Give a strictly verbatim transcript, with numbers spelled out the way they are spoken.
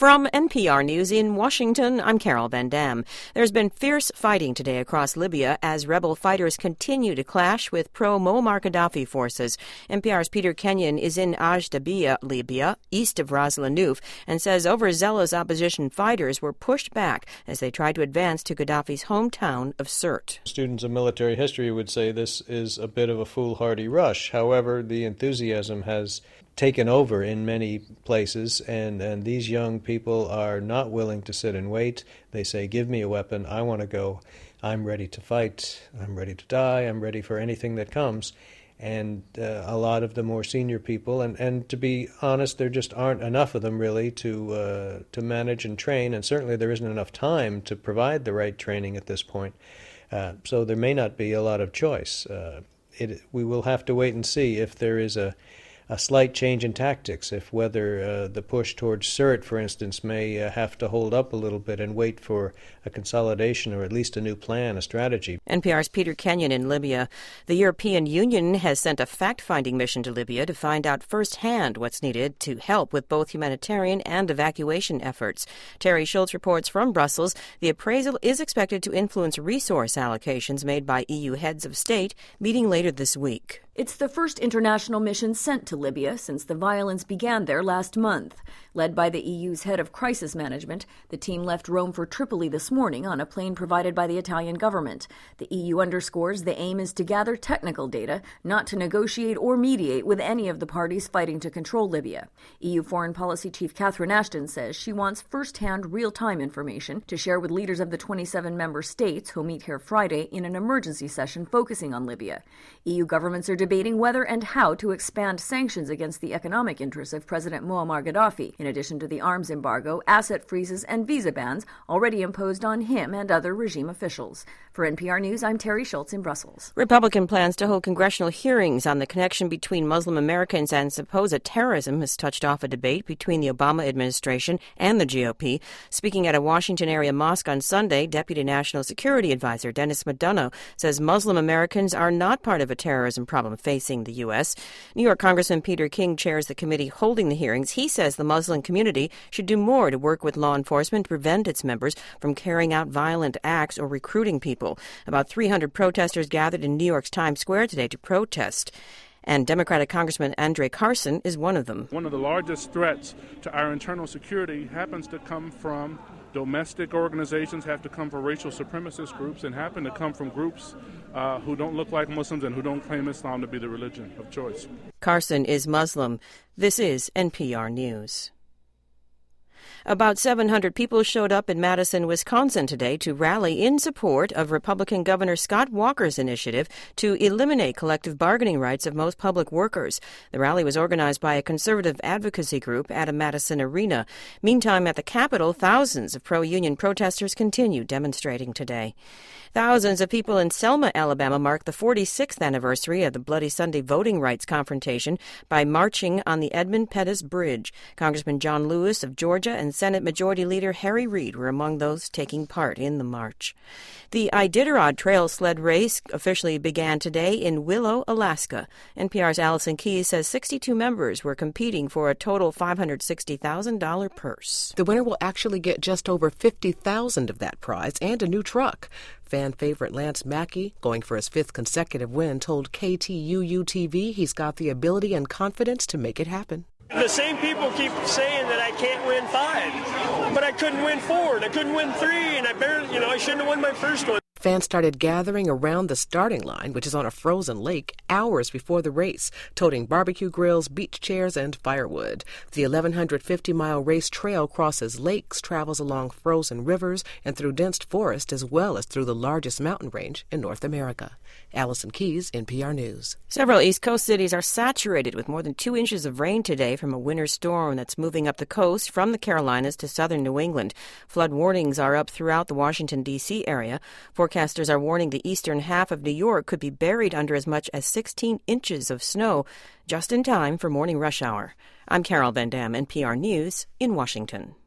From N P R News in Washington, I'm Carol Van Dam. There's been fierce fighting today across Libya as rebel fighters continue to clash with pro-Muammar Gaddafi forces. N P R's Peter Kenyon is in Ajdabiya, Libya, east of Ras Lanuf, and says overzealous opposition fighters were pushed back as they tried to advance to Gaddafi's hometown of Sirte. Students of military history would say this is a bit of a foolhardy rush. However, the enthusiasm has taken over in many places, and, and these young people are not willing to sit and wait. They say, give me a weapon, I want to go, I'm ready to fight, I'm ready to die, I'm ready for anything that comes. And uh, a lot of the more senior people, and, and to be honest, there just aren't enough of them really to uh, to manage and train, and certainly there isn't enough time to provide the right training at this point. Uh, so there may not be a lot of choice. Uh, it, we will have to wait and see if there is a a slight change in tactics, if whether uh, the push towards Sirte, for instance, may uh, have to hold up a little bit and wait for a consolidation or at least a new plan, a strategy. N P R's Peter Kenyon in Libya. The European Union has sent a fact-finding mission to Libya to find out firsthand what's needed to help with both humanitarian and evacuation efforts. Terry Schultz reports from Brussels. The appraisal is expected to influence resource allocations made by E U heads of state meeting later this week. It's the first international mission sent to Libya since the violence began there last month. Led by the E U's head of crisis management, the team left Rome for Tripoli this morning on a plane provided by the Italian government. The E U underscores the aim is to gather technical data, not to negotiate or mediate with any of the parties fighting to control Libya. E U Foreign Policy Chief Catherine Ashton says she wants first-hand, real-time information to share with leaders of the twenty-seven member states who'll meet here Friday in an emergency session focusing on Libya. E U governments are debating whether and how to expand sanctions against the economic interests of President Muammar Gaddafi, in addition to the arms embargo, asset freezes, and visa bans already imposed on him and other regime officials. For N P R News, I'm Terry Schultz in Brussels. Republican plans to hold congressional hearings on the connection between Muslim Americans and supposed terrorism has touched off a debate between the Obama administration and the G O P. Speaking at a Washington-area mosque on Sunday, Deputy National Security Advisor Dennis McDonough says Muslim Americans are not part of a terrorism problem facing the U S. New York Congressman Peter King chairs the committee holding the hearings. He says the Muslim community should do more to work with law enforcement to prevent its members from carrying out violent acts or recruiting people. About three hundred protesters gathered in New York's Times Square today to protest, and Democratic Congressman Andre Carson is one of them. One of the largest threats to our internal security happens to come from domestic organizations, have to come from racial supremacist groups, and happen to come from groups uh, who don't look like Muslims and who don't claim Islam to be the religion of choice. Carson is Muslim. This is N P R News. About seven hundred people showed up in Madison, Wisconsin today to rally in support of Republican Governor Scott Walker's initiative to eliminate collective bargaining rights of most public workers. The rally was organized by a conservative advocacy group at a Madison arena. Meantime, at the Capitol, thousands of pro-union protesters continue demonstrating today. Thousands of people in Selma, Alabama, marked the forty-sixth anniversary of the Bloody Sunday voting rights confrontation by marching on the Edmund Pettus Bridge. Congressman John Lewis of Georgia and Senate Majority Leader Harry Reid were among those taking part in the march. The Iditarod Trail sled race officially began today in Willow, Alaska. N P R's Allison Keyes says sixty-two members were competing for a total five hundred sixty thousand dollars purse. The winner will actually get just over fifty thousand dollars of that prize and a new truck. Fan favorite Lance Mackey, going for his fifth consecutive win, told K T U U T V he's got the ability and confidence to make it happen. The same people keep saying that I can't win five, but I couldn't win four, and I couldn't win three, and I barely, you know, I shouldn't have won my first one. Fans started gathering around the starting line, which is on a frozen lake, hours before the race, toting barbecue grills, beach chairs, and firewood. The eleven fifty mile race trail crosses lakes, travels along frozen rivers, and through dense forest, as well as through the largest mountain range in North America. Allison Keyes, N P R News. Several East Coast cities are saturated with more than two inches of rain today from a winter storm that's moving up the coast from the Carolinas to southern New England. Flood warnings are up throughout the Washington, D C area. Forecasters are warning the eastern half of New York could be buried under as much as sixteen inches of snow, just in time for morning rush hour. I'm Carol Van Dam, N P R News in Washington.